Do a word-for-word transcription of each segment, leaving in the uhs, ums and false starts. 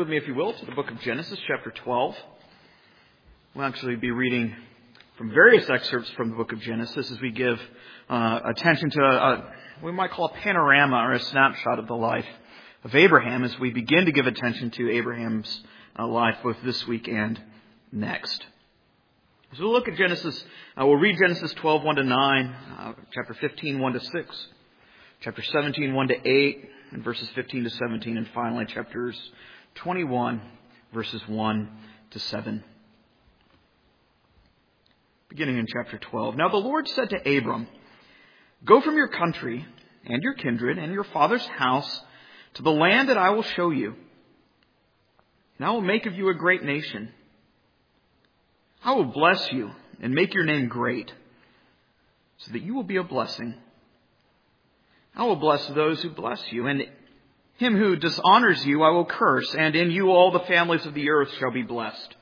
with me, if you will, to the book of Genesis, chapter twelve. We'll actually be reading from various excerpts from the book of Genesis as we give uh, attention to a, a, we might call a panorama or a snapshot of the life of Abraham as we begin to give attention to Abraham's uh, life both this week and next. So we'll look at Genesis, uh, we'll read Genesis twelve, one to nine, uh, chapter fifteen, one to six, chapter seventeen, one to eight, and verses fifteen to seventeen, and finally chapters twenty-one, verses one to seven. Beginning in chapter twelve. Now the Lord said to Abram, "Go from your country and your kindred and your father's house to the land that I will show you. And I will make of you a great nation. I will bless you and make your name great, so that you will be a blessing. I will bless those who bless you, and him who dishonors you I will curse, and in you all the families of the earth shall be blessed."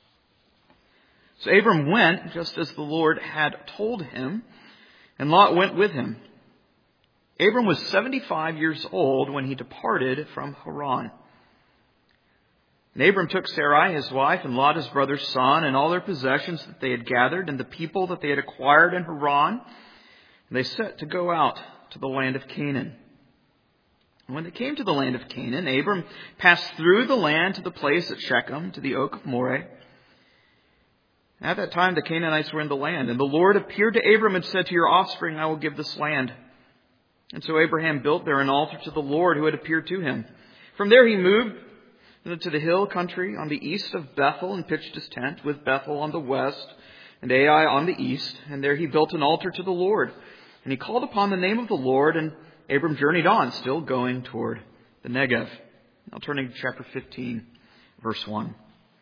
So Abram went just as the Lord had told him, and Lot went with him. Abram was seventy-five years old when he departed from Haran. And Abram took Sarai his wife, and Lot his brother's son, and all their possessions that they had gathered, and the people that they had acquired in Haran, and they set to go out to the land of Canaan. And when they came to the land of Canaan, Abram passed through the land to the place at Shechem, to the oak of Moreh. At that time the Canaanites were in the land, and the Lord appeared to Abram and said, "To your offspring I will give this land." And so Abraham built there an altar to the Lord who had appeared to him. From there he moved to the hill country on the east of Bethel and pitched his tent, with Bethel on the west and Ai on the east. And there he built an altar to the Lord. And he called upon the name of the Lord, and Abram journeyed on, still going toward the Negev. Now turning to chapter fifteen, verse one.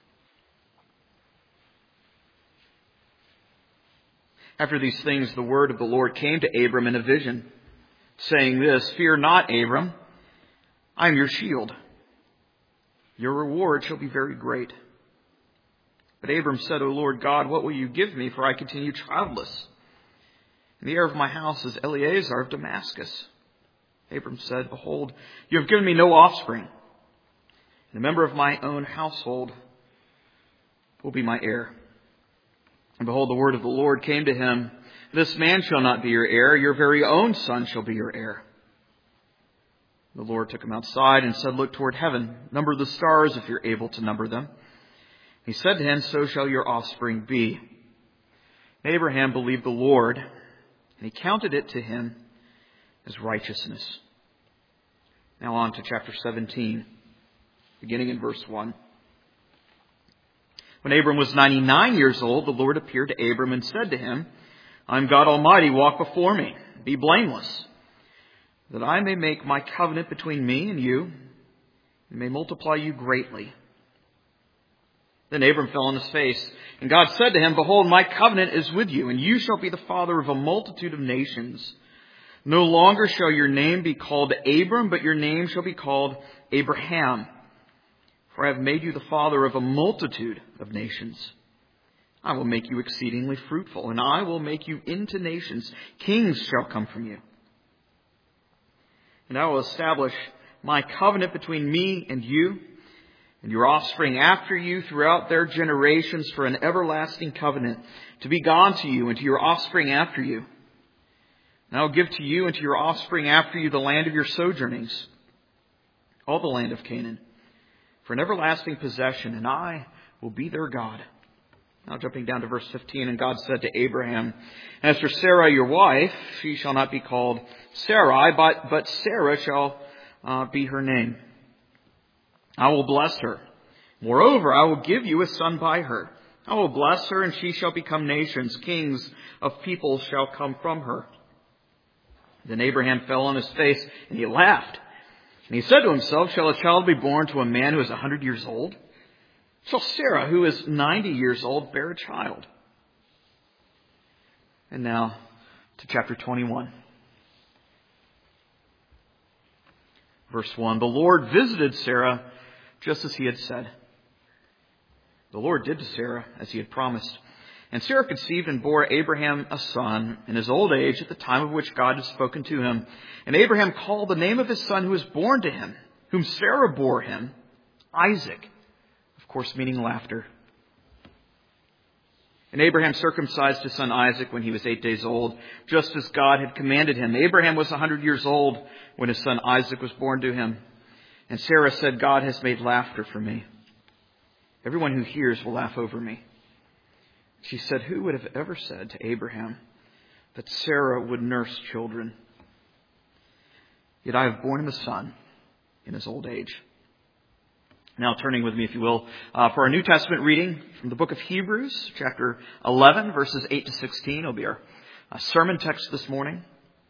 After these things, the word of the Lord came to Abram in a vision, saying this, "Fear not, Abram, I am your shield. Your reward shall be very great." But Abram said, "O Lord God, what will you give me? For I continue childless. And the heir of my house is Eleazar of Damascus." Abram said, "Behold, you have given me no offspring, and a member of my own household will be my heir." And behold, the word of the Lord came to him, "This man shall not be your heir, your very own son shall be your heir." The Lord took him outside and said, "Look toward heaven, number the stars if you're able to number them." He said to him, "So shall your offspring be." And Abraham believed the Lord, and he counted it to him as righteousness. Now on to chapter seventeen, beginning in verse one. When Abram was ninety-nine years old, the Lord appeared to Abram and said to him, "I am God Almighty, walk before me, be blameless, that I may make my covenant between me and you, and may multiply you greatly." Then Abram fell on his face, and God said to him, "Behold, my covenant is with you, and you shall be the father of a multitude of nations. No longer shall your name be called Abram, but your name shall be called Abraham. For I have made you the father of a multitude of nations. I will make you exceedingly fruitful, and I will make you into nations. Kings shall come from you. And I will establish my covenant between me and you, and your offspring after you throughout their generations for an everlasting covenant, to be God to you and to your offspring after you. And I will give to you and to your offspring after you the land of your sojournings, all the land of Canaan, for an everlasting possession, and I will be their God." Now jumping down to verse fifteen, and God said to Abraham, "As for Sarah your wife, she shall not be called Sarai, but, but Sarah shall uh, be her name. I will bless her. Moreover, I will give you a son by her. I will bless her, and she shall become nations. Kings of peoples shall come from her." Then Abraham fell on his face, and he laughed. And he said to himself, "Shall a child be born to a man who is a hundred years old? Shall Sarah, who is ninety years old, bear a child?" And now to chapter twenty-one. Verse one. The Lord visited Sarah just as he had said. The Lord did to Sarah as he had promised. And Sarah conceived and bore Abraham a son in his old age at the time of which God had spoken to him. And Abraham called the name of his son who was born to him, whom Sarah bore him, Isaac, of course, meaning laughter. And Abraham circumcised his son Isaac when he was eight days old, just as God had commanded him. Abraham was a hundred years old when his son Isaac was born to him. And Sarah said, God has made laughter for me. Everyone who hears will laugh over me. She said, who would have ever said to Abraham that Sarah would nurse children? Yet I have borne him a son in his old age. Now turning with me, if you will, uh, for our New Testament reading from the book of Hebrews, chapter eleven, verses eight to sixteen. It'll be our uh, sermon text this morning.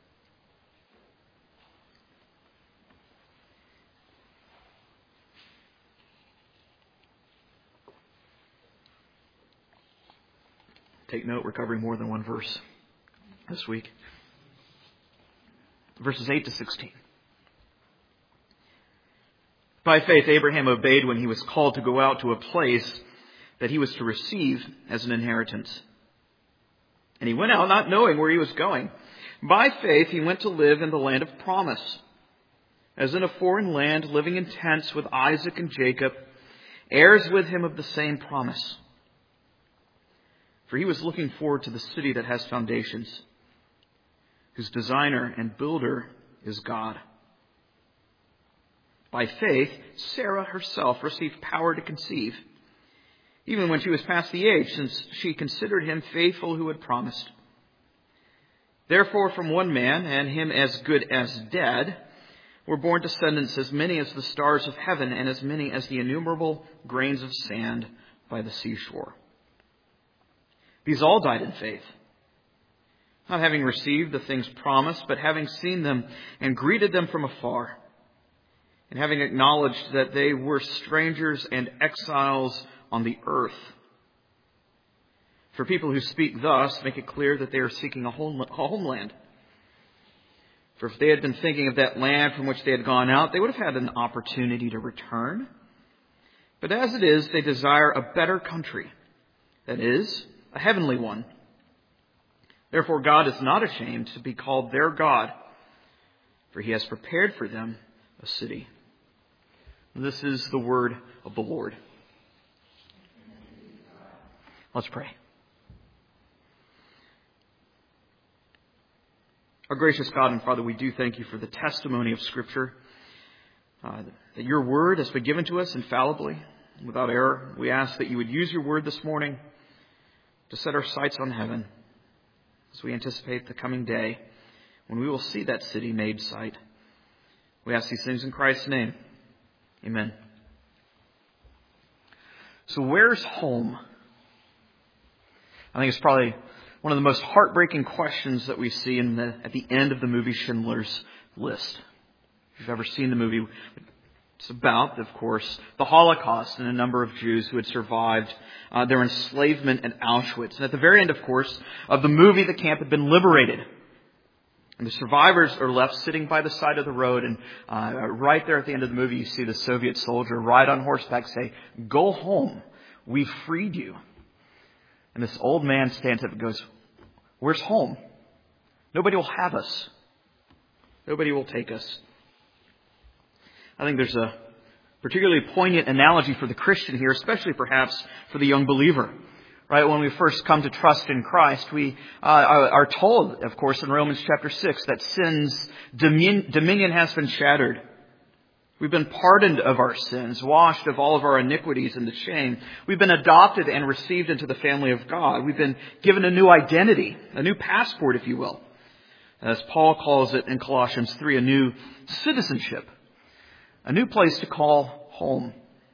Take note, we're covering more than one verse this week. Verses eight to sixteen. By faith, Abraham obeyed when he was called to go out to a place that he was to receive as an inheritance. And he went out not knowing where he was going. By faith, he went to live in the land of promise, as in a foreign land, living in tents with Isaac and Jacob, heirs with him of the same promise. For he was looking forward to the city that has foundations, whose designer and builder is God. By faith, Sarah herself received power to conceive, even when she was past the age, since she considered him faithful who had promised. Therefore, from one man, and him as good as dead, were born descendants as many as the stars of heaven, and as many as the innumerable grains of sand by the seashore. These all died in faith, not having received the things promised, but having seen them and greeted them from afar, and having acknowledged that they were strangers and exiles on the earth. For people who speak thus make it clear that they are seeking a homeland. For if they had been thinking of that land from which they had gone out, they would have had an opportunity to return. But as it is, they desire a better country, that is, a heavenly one. Therefore God is not ashamed to be called their God, for he has prepared for them a city. This is the word of the Lord. Let's pray. Our gracious God and Father, we do thank you for the testimony of Scripture, uh, that your word has been given to us infallibly, without error. We ask that you would use your word this morning to set our sights on heaven as we anticipate the coming day when we will see that city made sight. We ask these things in Christ's name. Amen. So where's home? I think it's probably one of the most heartbreaking questions that we see in the, at the end of the movie Schindler's List. If you've ever seen the movie, it's about, of course, the Holocaust and a number of Jews who had survived uh, their enslavement at Auschwitz. And at the very end, of course, of the movie, the camp had been liberated. And the survivors are left sitting by the side of the road. And uh, right there at the end of the movie, you see the Soviet soldier ride on horseback say, "Go home. We freed you." And this old man stands up and goes, "Where's home? Nobody will have us. Nobody will take us." I think there's a particularly poignant analogy for the Christian here, especially perhaps for the young believer. Right, when we first come to trust in Christ, we uh, are, are told, of course, in Romans chapter six, that sin's dominion, dominion has been shattered. We've been pardoned of our sins, washed of all of our iniquities and the shame. We've been adopted and received into the family of God. We've been given a new identity, a new passport, if you will. As Paul calls it in Colossians three, a new citizenship, a new place to call home.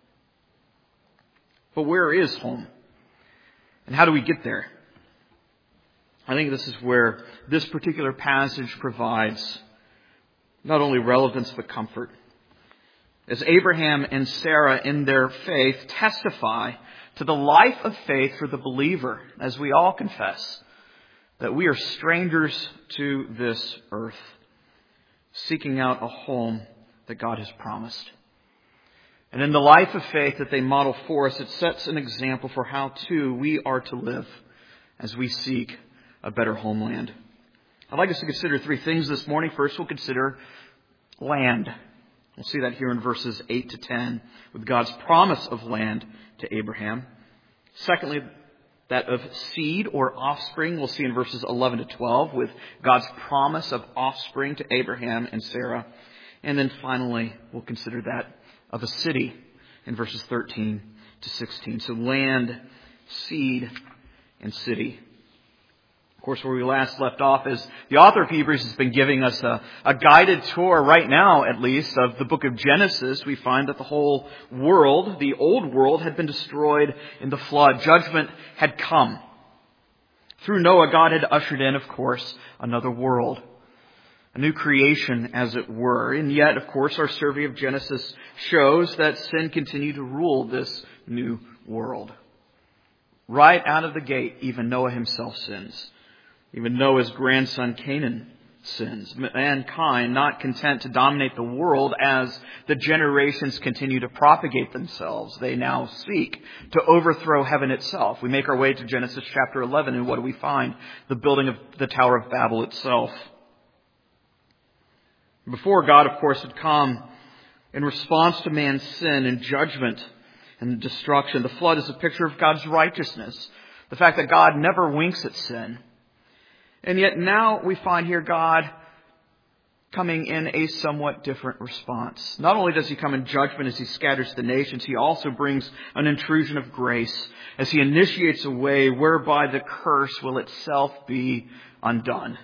But where is home? And how do we get there? I think this is where this particular passage provides not only relevance but comfort. As Abraham and Sarah in their faith testify to the life of faith for the believer, as we all confess that we are strangers to this earth, seeking out a home that God has promised. And in the life of faith that they model for us, it sets an example for how, too, we are to live as we seek a better homeland. I'd like us to consider three things this morning. First, we'll consider land. We'll see that here in verses eight to ten with God's promise of land to Abraham. Secondly, that of seed or offspring. We'll see in verses eleven to twelve with God's promise of offspring to Abraham and Sarah. And then finally, we'll consider that of a city in verses thirteen to sixteen. So land, seed, and city. Of course, where we last left off is the author of Hebrews has been giving us a, a guided tour, right now at least, of the book of Genesis. We find that the whole world, the old world, had been destroyed in the flood. Judgment had come. Through Noah, God had ushered in, of course, another world. A new creation, as it were. And yet, of course, our survey of Genesis shows that sin continued to rule this new world. Right out of the gate, even Noah himself sins. Even Noah's grandson Canaan sins. Mankind, not content to dominate the world as the generations continue to propagate themselves, they now seek to overthrow heaven itself. We make our way to Genesis chapter eleven, and what do we find? The building of the Tower of Babel itself. Before, God, of course, had come in response to man's sin and judgment and destruction. The flood is a picture of God's righteousness. The fact that God never winks at sin. And yet now we find here God coming in a somewhat different response. Not only does he come in judgment as he scatters the nations, he also brings an intrusion of grace as he initiates a way whereby the curse will itself be undone.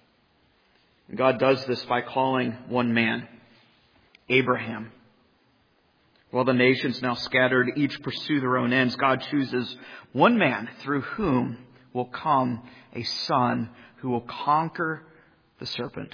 And God does this by calling one man, Abraham. While the nations now scattered, each pursue their own ends, God chooses one man through whom will come a son who will conquer the serpent,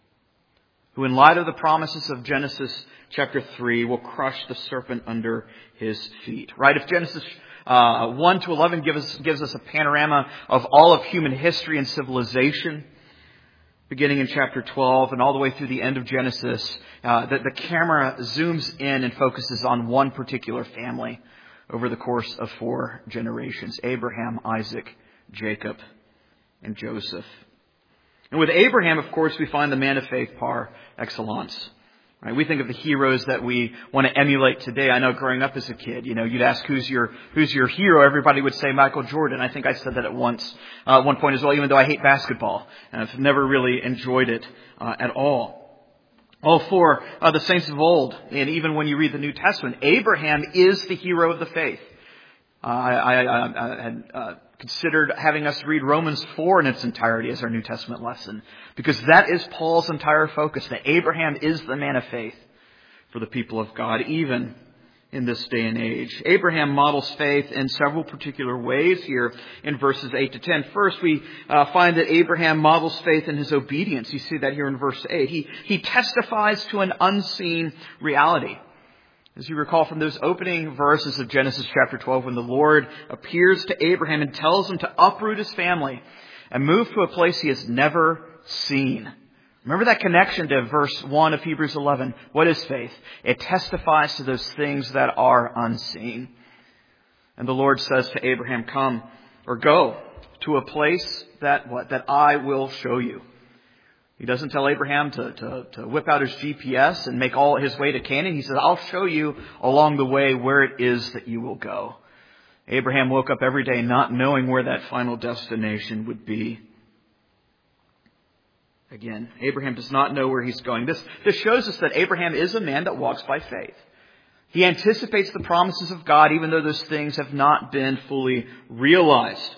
who in light of the promises of Genesis chapter three will crush the serpent under his feet. Right? If Genesis uh, one to eleven gives us, gives us a panorama of all of human history and civilization, beginning in chapter twelve and all the way through the end of Genesis, uh, the, the camera zooms in and focuses on one particular family over the course of four generations: Abraham, Isaac, Jacob, and Joseph. And with Abraham, of course, we find the man of faith par excellence. Right? We think of the heroes that we want to emulate today. I know growing up as a kid, you know, you'd ask who's your who's your hero. Everybody would say Michael Jordan. I think I said that at once, uh, at one point as well, even though I hate basketball. And I've never really enjoyed it uh, at all. All for uh, the saints of old, and even when you read the New Testament, Abraham is the hero of the faith. Uh, I, I, I had uh, considered having us read Romans four in its entirety as our New Testament lesson, because that is Paul's entire focus, that Abraham is the man of faith for the people of God, even in this day and age. Abraham models faith in several particular ways here in verses eight to ten. First, we uh, find that Abraham models faith in his obedience. You see that here in verse eight. He, he testifies to an unseen reality. As you recall from those opening verses of Genesis chapter twelve, when the Lord appears to Abraham and tells him to uproot his family and move to a place he has never seen. Remember that connection to verse one of Hebrews eleven. What is faith? It testifies to those things that are unseen. And the Lord says to Abraham, come or go to a place that what? That I will show you. He doesn't tell Abraham to, to, to whip out his G P S and make all his way to Canaan. He says, I'll show you along the way where it is that you will go. Abraham woke up every day not knowing where that final destination would be. Again, Abraham does not know where he's going. This, this shows us that Abraham is a man that walks by faith. He anticipates the promises of God even though those things have not been fully realized.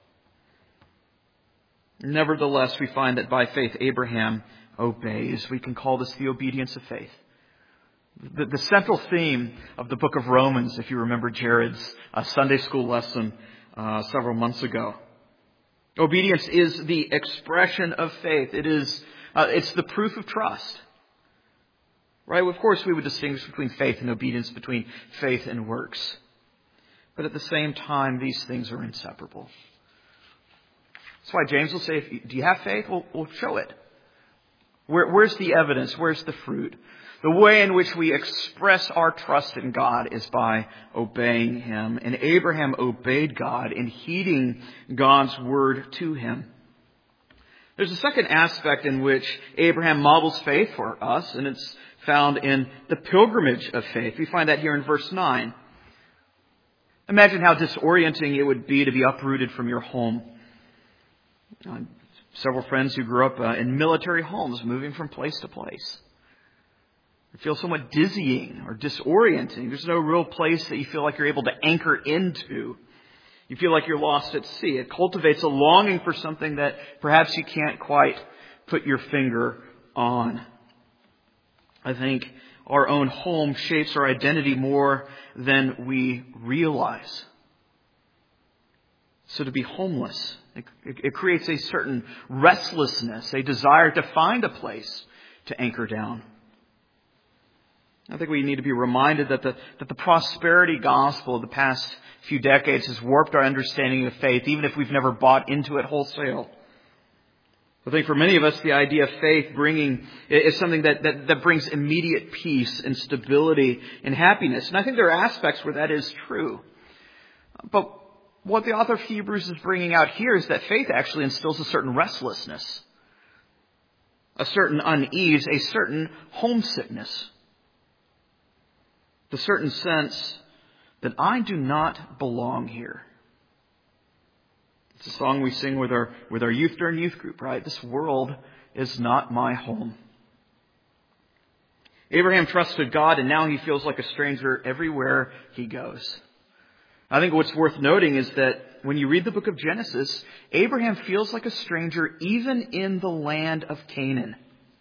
Nevertheless, we find that by faith, Abraham obeys. We can call this the obedience of faith. The, the central theme of the book of Romans, if you remember Jared's uh, Sunday school lesson uh, several months ago. Obedience is the expression of faith. It is, uh, it's the proof of trust. Right? Of course, we would distinguish between faith and obedience, between faith and works. But at the same time, these things are inseparable. That's why James will say, if, do you have faith? We'll, we'll show it. Where, where's the evidence? Where's the fruit? The way in which we express our trust in God is by obeying Him. And Abraham obeyed God in heeding God's word to him. There's a second aspect in which Abraham models faith for us, and it's found in the pilgrimage of faith. We find that here in verse nine. Imagine how disorienting it would be to be uprooted from your home. Uh, several friends who grew up uh, in military homes, moving from place to place. It feels somewhat dizzying or disorienting. There's no real place that you feel like you're able to anchor into. You feel like you're lost at sea. It cultivates a longing for something that perhaps you can't quite put your finger on. I think our own home shapes our identity more than we realize. So to be homeless, it, it, it creates a certain restlessness, a desire to find a place to anchor down. I think we need to be reminded that the, that the prosperity gospel of the past few decades has warped our understanding of faith, even if we've never bought into it wholesale. I think for many of us, the idea of faith bringing is something that, that, that brings immediate peace and stability and happiness. And I think there are aspects where that is true. But what the author of Hebrews is bringing out here is that faith actually instills a certain restlessness, a certain unease, a certain homesickness. The certain sense that I do not belong here. It's a song we sing with our with our youth during youth group, right? This world is not my home. Abraham trusted God, and now he feels like a stranger everywhere he goes. I think what's worth noting is that when you read the book of Genesis, Abraham feels like a stranger even in the land of Canaan.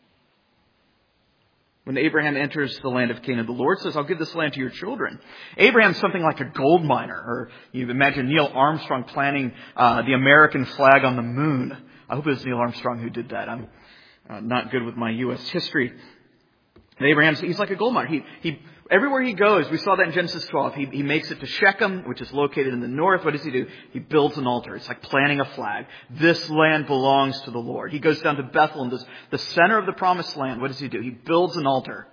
When Abraham enters the land of Canaan, the Lord says, I'll give this land to your children. Abraham's something like a gold miner. Or you imagine Neil Armstrong planting uh, the American flag on the moon. I hope it was Neil Armstrong who did that. I'm uh, not good with my U S history. And Abraham's, he's like a gold miner. He, he, everywhere he goes, we saw that in Genesis twelve, he, he makes it to Shechem, which is located in the north. What does he do? He builds an altar. It's like planting a flag. This land belongs to the Lord. He goes down to Bethel, this, the center of the promised land. What does he do? He builds an altar.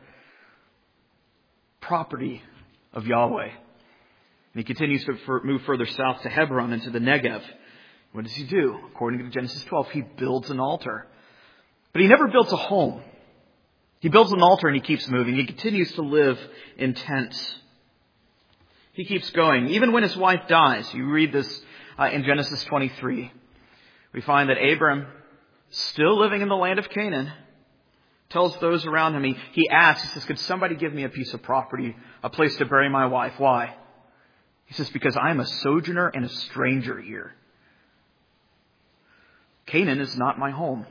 Property of Yahweh. And he continues to move further south to Hebron into the Negev. What does he do? According to Genesis twelve, he builds an altar. But he never builds a home. He builds an altar and he keeps moving. He continues to live in tents. He keeps going. Even when his wife dies, you read this uh, in Genesis twenty-three. We find that Abram, still living in the land of Canaan, tells those around him, he, he asks, he says, could somebody give me a piece of property, a place to bury my wife? Why? He says, because I am a sojourner and a stranger here. Canaan is not my home.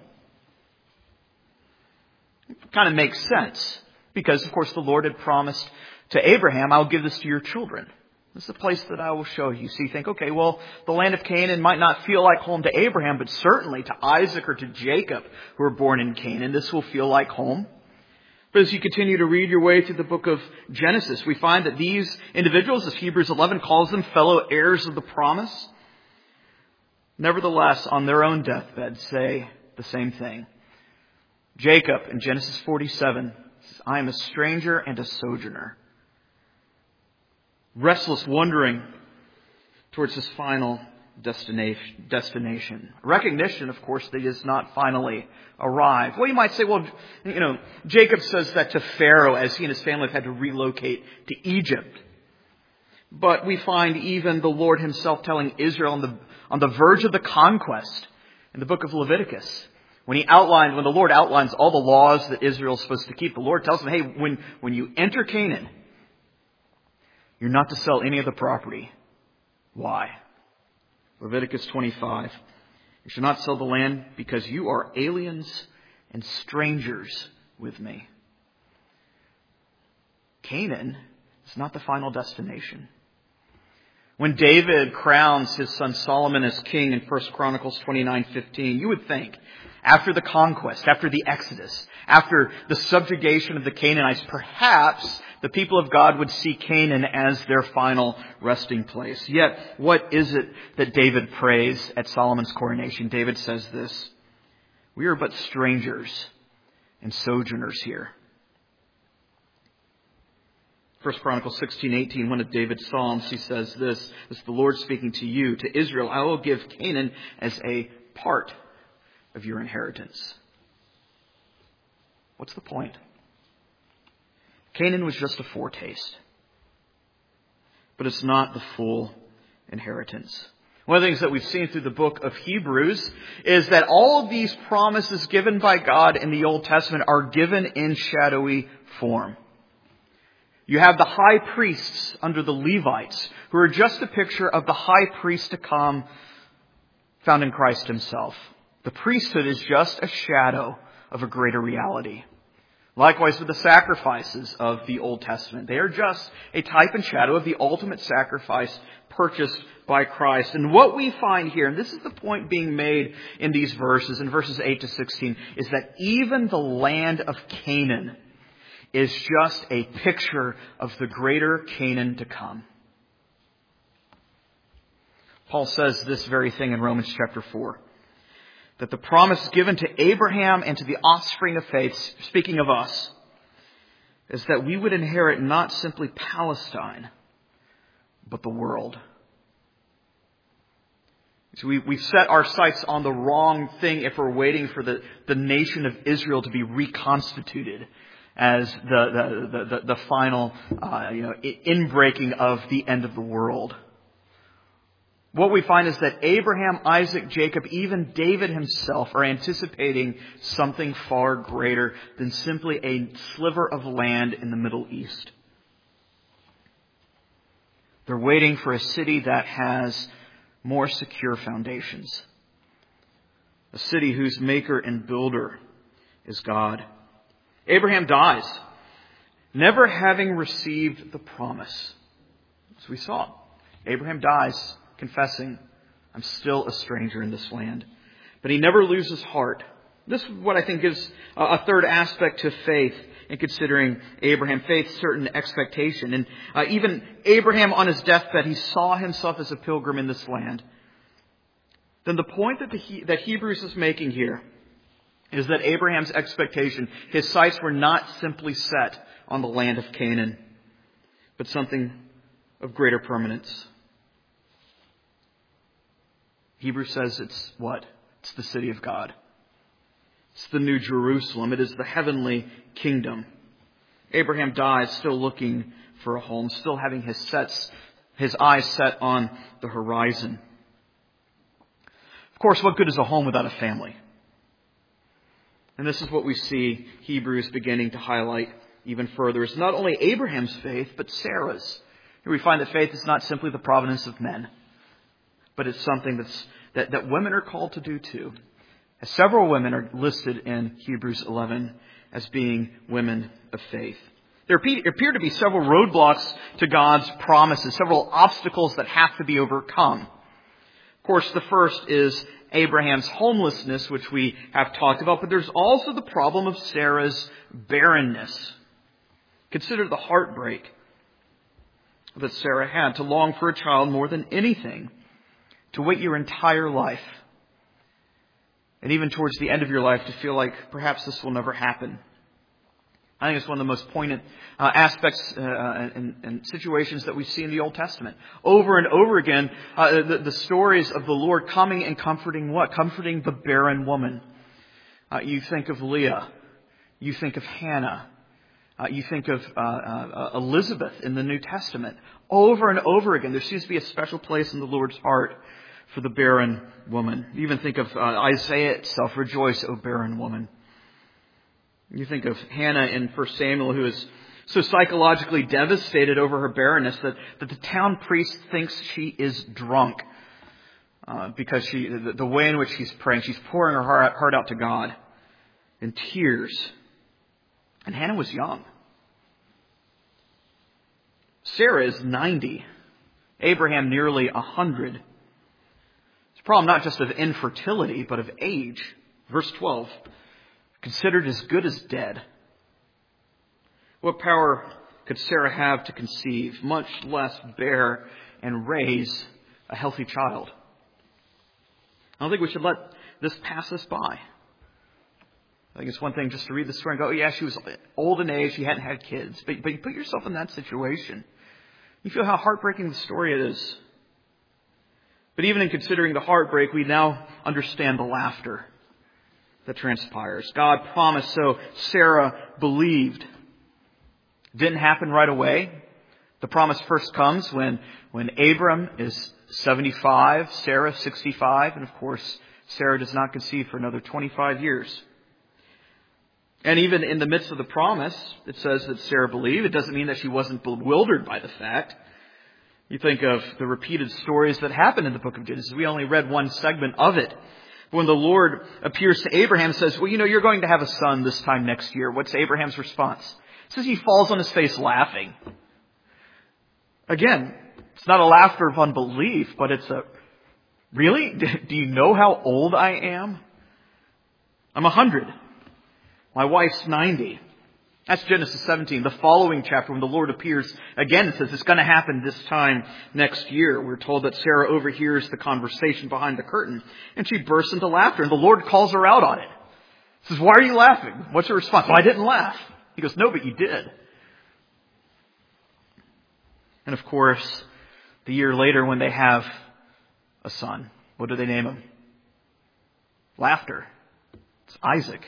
It kind of makes sense because, of course, the Lord had promised to Abraham, I'll give this to your children. This is a place that I will show you. So you think, okay, well, the land of Canaan might not feel like home to Abraham, but certainly to Isaac or to Jacob, who were born in Canaan, this will feel like home. But as you continue to read your way through the book of Genesis, we find that these individuals, as Hebrews eleven calls them, fellow heirs of the promise, nevertheless, on their own deathbed, say the same thing. Jacob in Genesis forty-seven says, I am a stranger and a sojourner. Restless, wandering towards his final destination. destination. Recognition, of course, that he has not finally arrived. Well, you might say, well, you know, Jacob says that to Pharaoh as he and his family have had to relocate to Egypt. But we find even the Lord himself telling Israel on the, on the verge of the conquest in the book of Leviticus. When he outlined, when the Lord outlines all the laws that Israel is supposed to keep, the Lord tells them, hey, when, when you enter Canaan, you're not to sell any of the property. Why? Leviticus twenty-five. You shall not sell the land because you are aliens and strangers with me. Canaan is not the final destination. When David crowns his son Solomon as king in First Chronicles twenty-nine fifteen, you would think, after the conquest, after the Exodus, after the subjugation of the Canaanites, perhaps the people of God would see Canaan as their final resting place. Yet, what is it that David prays at Solomon's coronation? David says this, we are but strangers and sojourners here. First Chronicles sixteen eighteen, one of David's Psalms, he says this, this is the Lord speaking to you, to Israel, I will give Canaan as a part of your inheritance. What's the point? Canaan was just a foretaste. But it's not the full inheritance. One of the things that we've seen through the book of Hebrews is that all of these promises given by God in the Old Testament are given in shadowy form. You have the high priests under the Levites, who are just a picture of the high priest to come, found in Christ himself. The priesthood is just a shadow of a greater reality. Likewise with the sacrifices of the Old Testament. They are just a type and shadow of the ultimate sacrifice purchased by Christ. And what we find here, and this is the point being made in these verses, in verses eight to sixteen, is that even the land of Canaan is just a picture of the greater Canaan to come. Paul says this very thing in Romans chapter four. That the promise given to Abraham and to the offspring of faith, speaking of us, is that we would inherit not simply Palestine, but the world. So we, we've set our sights on the wrong thing if we're waiting for the, the nation of Israel to be reconstituted as the, the, the, the final uh, you know, inbreaking of the end of the world. What we find is that Abraham, Isaac, Jacob, even David himself are anticipating something far greater than simply a sliver of land in the Middle East. They're waiting for a city that has more secure foundations. A city whose maker and builder is God. Abraham dies, never having received the promise. As we saw, Abraham dies confessing, I'm still a stranger in this land. But he never loses heart. This is what I think gives a third aspect to faith in considering Abraham. Faith's certain expectation. And uh, even Abraham on his deathbed, he saw himself as a pilgrim in this land. Then the point that, the, that Hebrews is making here is that Abraham's expectation, his sights were not simply set on the land of Canaan, but something of greater permanence. Hebrews says it's what? It's the city of God. It's the new Jerusalem. It is the heavenly kingdom. Abraham dies still looking for a home, still having his sets, his eyes set on the horizon. Of course, what good is a home without a family? And this is what we see Hebrews beginning to highlight even further. It's not only Abraham's faith, but Sarah's. Here we find that faith is not simply the providence of men, but it's something that's, that, that women are called to do too. As several women are listed in Hebrews eleven as being women of faith. There appear to be several roadblocks to God's promises, several obstacles that have to be overcome. Of course, the first is Abraham's homelessness, which we have talked about, but there's also the problem of Sarah's barrenness. Consider the heartbreak that Sarah had to long for a child more than anything. To wait your entire life, and even towards the end of your life, to feel like perhaps this will never happen. I think it's one of the most poignant uh, aspects uh, and, and situations that we see in the Old Testament. Over and over again, uh, the, the stories of the Lord coming and comforting what? Comforting the barren woman. Uh, you think of Leah. You think of Hannah. Uh, you think of uh, uh, Elizabeth in the New Testament. Over and over again, there seems to be a special place in the Lord's heart for the barren woman. You even think of uh, Isaiah itself, rejoice, O barren woman. You think of Hannah in First Samuel, who is so psychologically devastated over her barrenness that, that the town priest thinks she is drunk uh, because she the, the way in which she's praying, she's pouring her heart, heart out to God in tears. And Hannah was young. Sarah is ninety. Abraham nearly a hundred. It's a problem not just of infertility, but of age. Verse twelve. Considered as good as dead. What power could Sarah have to conceive, much less bear and raise a healthy child? I don't think we should let this pass us by. I think it's one thing just to read the story and go, oh yeah, she was old in age, she hadn't had kids. But, but you put yourself in that situation. You feel how heartbreaking the story it is. But even in considering the heartbreak, we now understand the laughter that transpires. God promised, so Sarah believed. It didn't happen right away. The promise first comes when, when Abram is seventy-five, Sarah sixty-five, and of course, Sarah does not conceive for another twenty-five years. And even in the midst of the promise, it says that Sarah believed. It doesn't mean that she wasn't bewildered by the fact. You think of the repeated stories that happen in the book of Genesis. We only read one segment of it. When the Lord appears to Abraham and says, well, you know, you're going to have a son this time next year. What's Abraham's response? It says he falls on his face laughing. Again, it's not a laughter of unbelief, but it's a, really? Do you know how old I am? I'm a hundred. My wife's ninety. That's Genesis seventeen. The following chapter, when the Lord appears again, it says it's going to happen this time next year. We're told that Sarah overhears the conversation behind the curtain, and she bursts into laughter, and the Lord calls her out on it. He says, why are you laughing? What's her response? Well, I didn't laugh. He goes, no, but you did. And of course, the year later when they have a son, what do they name him? Laughter. It's Isaac.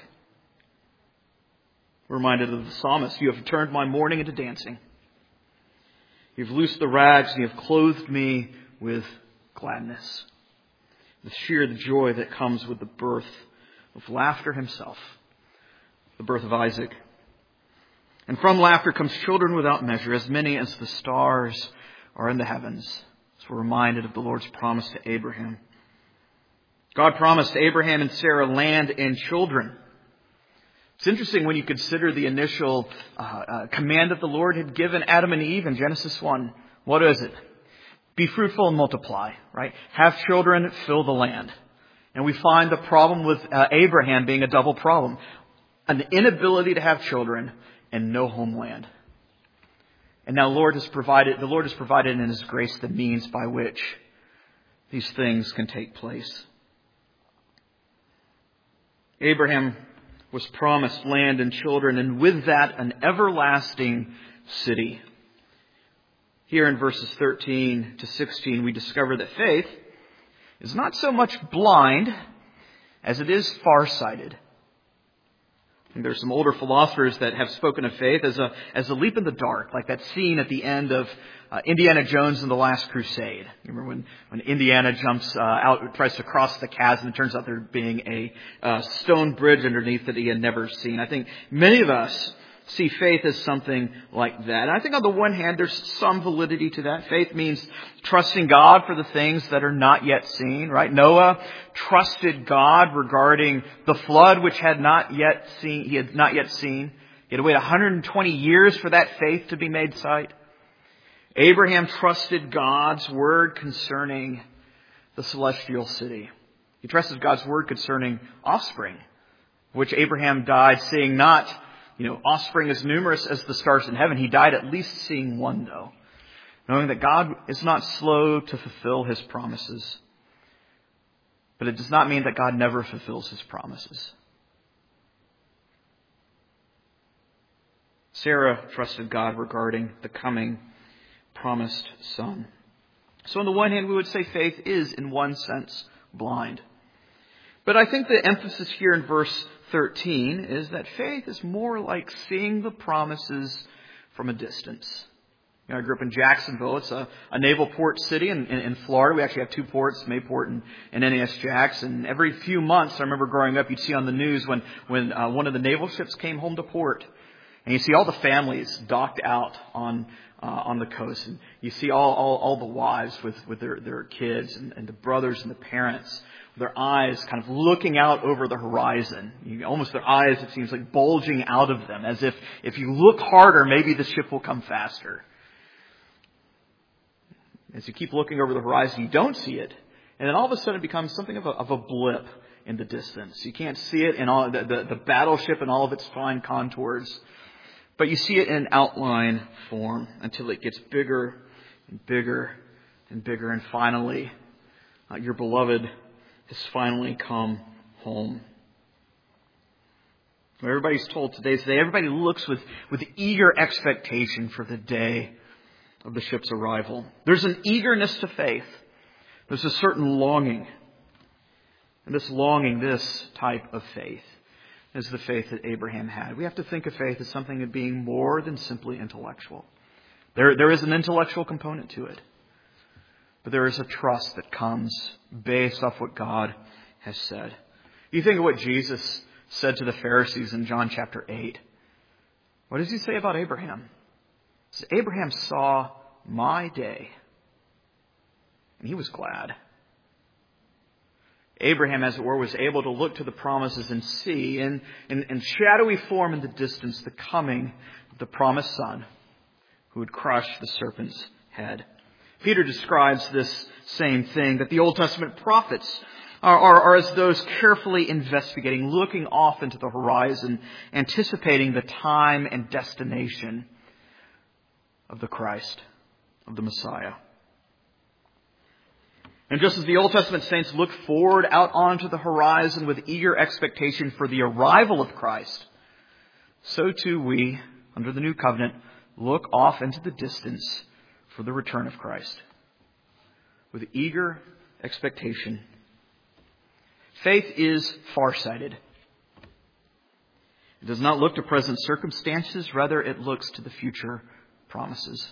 We're reminded of the psalmist. You have turned my mourning into dancing. You've loosed the rags and you have clothed me with gladness. The sheer the joy that comes with the birth of laughter himself. The birth of Isaac. And from laughter comes children without measure, as many as the stars are in the heavens. So we're reminded of the Lord's promise to Abraham. God promised Abraham and Sarah land and children. It's interesting when you consider the initial uh, uh, command that the Lord had given Adam and Eve in Genesis one. What is it? Be fruitful and multiply, right? Have children, fill the land. And we find the problem with uh, Abraham being a double problem. An inability to have children and no homeland. And now Lord has provided, the Lord has provided in His grace the means by which these things can take place. Abraham was promised land and children, and with that, an everlasting city. Here in verses thirteen to sixteen, we discover that faith is not so much blind as it is farsighted. And there's some older philosophers that have spoken of faith as a as a leap in the dark, like that scene at the end of uh, Indiana Jones and the Last Crusade. You remember when, when Indiana jumps uh, out, tries to cross the chasm, and it turns out there being a uh, stone bridge underneath that he had never seen. I think many of us see faith as something like that. And I think on the one hand, there's some validity to that. Faith means trusting God for the things that are not yet seen, right? Noah trusted God regarding the flood, which had not yet seen, he had not yet seen. He had to wait one hundred twenty years for that faith to be made sight. Abraham trusted God's word concerning the celestial city. He trusted God's word concerning offspring, which Abraham died seeing not You know, offspring as numerous as the stars in heaven. He died at least seeing one, though. Knowing that God is not slow to fulfill His promises. But it does not mean that God never fulfills His promises. Sarah trusted God regarding the coming promised son. So on the one hand, we would say faith is, in one sense, blind. But I think the emphasis here in verse thirteen is that faith is more like seeing the promises from a distance. You know, I grew up in Jacksonville. It's a, a naval port city in, in, in Florida. We actually have two ports, Mayport and, and N A S Jax. And every few months, I remember growing up, you'd see on the news when, when uh, one of the naval ships came home to port. And you see all the families docked out on uh, on the coast. And you see all, all, all the wives with, with their, their kids and, and the brothers and the parents. Their eyes kind of looking out over the horizon. You, almost their eyes, it seems like, bulging out of them. As if, if you look harder, maybe the ship will come faster. As you keep looking over the horizon, you don't see it. And then all of a sudden it becomes something of a, of a blip in the distance. You can't see it in all the, the, the battleship and all of its fine contours. But you see it in outline form until it gets bigger and bigger and bigger. And finally, uh, your beloved has finally come home. Everybody's told today's day. Everybody looks with, with eager expectation for the day of the ship's arrival. There's an eagerness to faith. There's a certain longing. And this longing, this type of faith, as the faith that Abraham had. We have to think of faith as something of being more than simply intellectual. There, there is an intellectual component to it. But there is a trust that comes based off what God has said. You think of what Jesus said to the Pharisees in John chapter eight. What does he say about Abraham? He says, Abraham saw my day, and he was glad. Abraham, as it were, was able to look to the promises and see in, in, in shadowy form in the distance the coming of the promised Son who would crush the serpent's head. Peter describes this same thing, that the Old Testament prophets are, are, are as those carefully investigating, looking off into the horizon, anticipating the time and destination of the Christ, of the Messiah. And just as the Old Testament saints look forward out onto the horizon with eager expectation for the arrival of Christ, so too we, under the New Covenant, look off into the distance for the return of Christ with eager expectation. Faith is farsighted. It does not look to present circumstances, rather it looks to the future promises.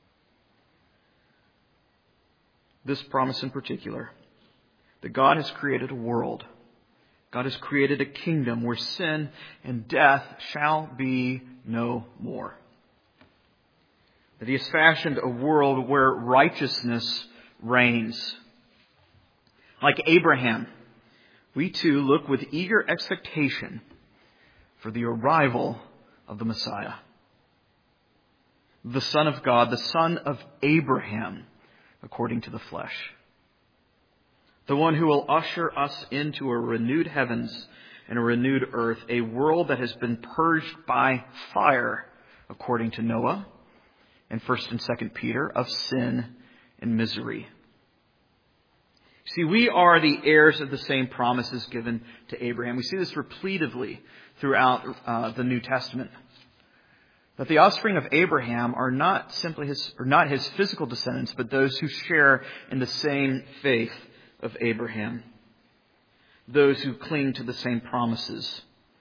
This promise in particular, that God has created a world. God has created a kingdom where sin and death shall be no more. That He has fashioned a world where righteousness reigns. Like Abraham, we too look with eager expectation for the arrival of the Messiah. The Son of God, the Son of Abraham, according to the flesh. The one who will usher us into a renewed heavens and a renewed earth, a world that has been purged by fire, according to Noah, and First and Second Peter, of sin and misery. See, we are the heirs of the same promises given to Abraham. We see this repeatedly throughout uh, the New Testament. That the offspring of Abraham are not simply his, or not his physical descendants, but those who share in the same faith of Abraham. Those who cling to the same promises.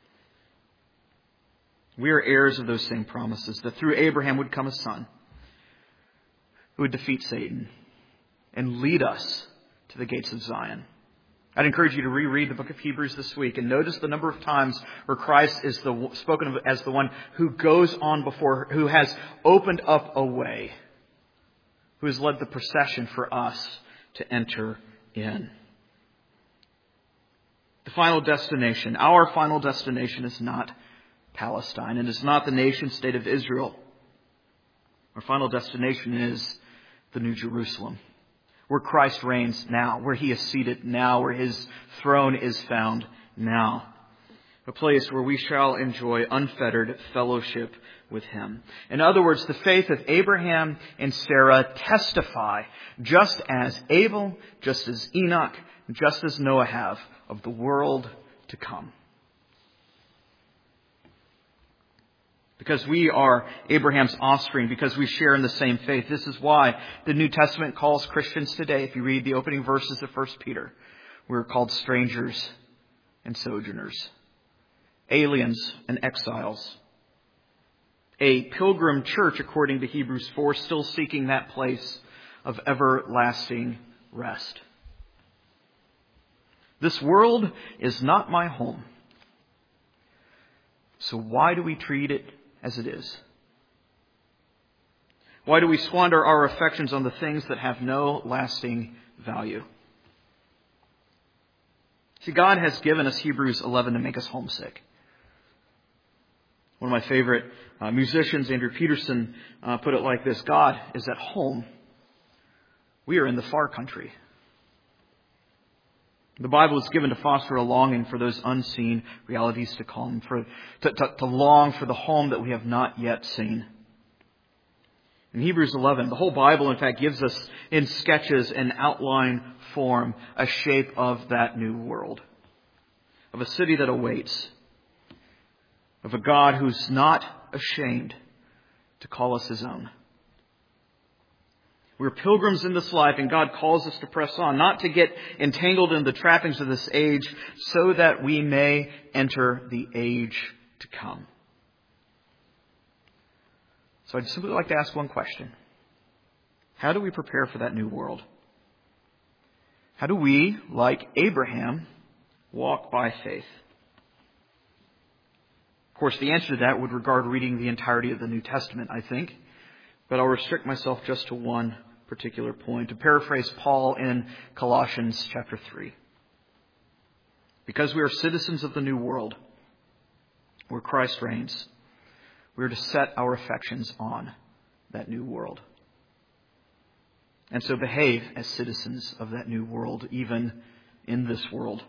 We are heirs of those same promises, that through Abraham would come a son who would defeat Satan and lead us to the gates of Zion. I'd encourage you to reread the book of Hebrews this week and notice the number of times where Christ is the, spoken of as the one who goes on before, who has opened up a way, who has led the procession for us to enter in. The final destination, our final destination, is not Palestine and is not the nation state of Israel. Our final destination is the New Jerusalem, where Christ reigns now, where He is seated now, where His throne is found now. A place where we shall enjoy unfettered fellowship with Him. In other words, the faith of Abraham and Sarah testify, just as Abel, just as Enoch, just as Noah have, of the world to come. Because we are Abraham's offspring, because we share in the same faith. This is why the New Testament calls Christians today, if you read the opening verses of First Peter, we're called strangers and sojourners, aliens and exiles. A pilgrim church, according to Hebrews four, still seeking that place of everlasting rest. This world is not my home. So why do we treat it as it is? Why do we squander our affections on the things that have no lasting value? See, God has given us Hebrews eleven to make us homesick. One of my favorite uh, musicians, Andrew Peterson, uh, put it like this: God is at home. We are in the far country. The Bible is given to foster a longing for those unseen realities to come, for to, to, to long for the home that we have not yet seen. In Hebrews eleven, the whole Bible, in fact, gives us in sketches and outline form a shape of that new world, of a city that awaits, of a God who's not ashamed to call us His own. We're pilgrims in this life, and God calls us to press on, not to get entangled in the trappings of this age, so that we may enter the age to come. So I'd simply like to ask one question. How do we prepare for that new world? How do we, like Abraham, walk by faith? Of course, the answer to that would regard reading the entirety of the New Testament, I think. But I'll restrict myself just to one particular point. To paraphrase Paul in Colossians chapter three. Because we are citizens of the new world, where Christ reigns, we are to set our affections on that new world. And so behave as citizens of that new world, even in this world.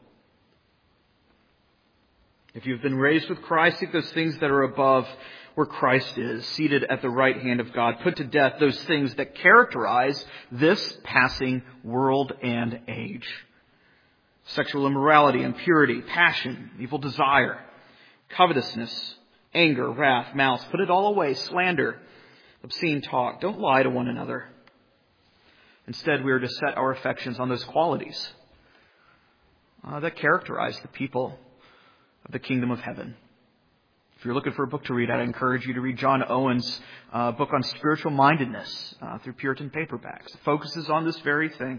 If you've been raised with Christ, seek those things that are above, where Christ is, seated at the right hand of God. Put to death those things that characterize this passing world and age. Sexual immorality, impurity, passion, evil desire, covetousness, anger, wrath, malice. Put it all away. Slander, obscene talk. Don't lie to one another. Instead, we are to set our affections on those qualities uh, that characterize the people of the kingdom of heaven. If you're looking for a book to read, I'd encourage you to read John Owen's uh, book on spiritual mindedness uh, through Puritan paperbacks. It focuses on this very thing.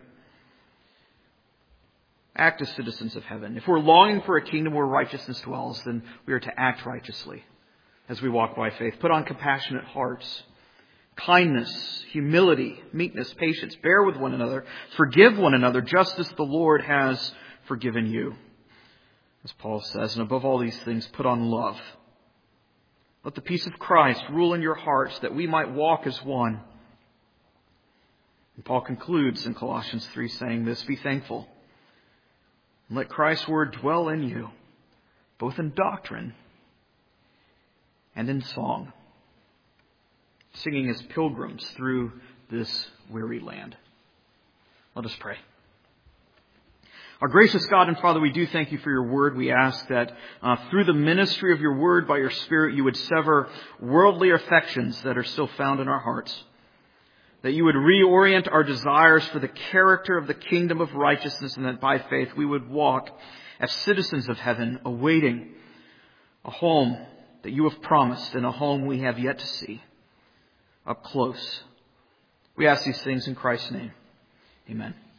Act as citizens of heaven. If we're longing for a kingdom where righteousness dwells, then we are to act righteously as we walk by faith. Put on compassionate hearts, kindness, humility, meekness, patience. Bear with one another. Forgive one another just as the Lord has forgiven you. As Paul says, and above all these things, put on love. Let the peace of Christ rule in your hearts, that we might walk as one. And Paul concludes in Colossians three saying this, be thankful. And let Christ's word dwell in you, both in doctrine and in song, singing as pilgrims through this weary land. Let us pray. Our gracious God and Father, we do thank you for your word. We ask that uh, through the ministry of your word by your Spirit, you would sever worldly affections that are still found in our hearts. That you would reorient our desires for the character of the kingdom of righteousness, and that by faith we would walk as citizens of heaven, awaiting a home that you have promised and a home we have yet to see up close. We ask these things in Christ's name. Amen.